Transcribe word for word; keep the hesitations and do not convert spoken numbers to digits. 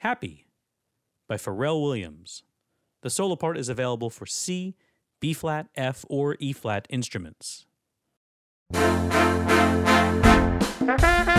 Happy by Pharrell Williams. The solo part is available for C, B-flat, F, or E-flat instruments.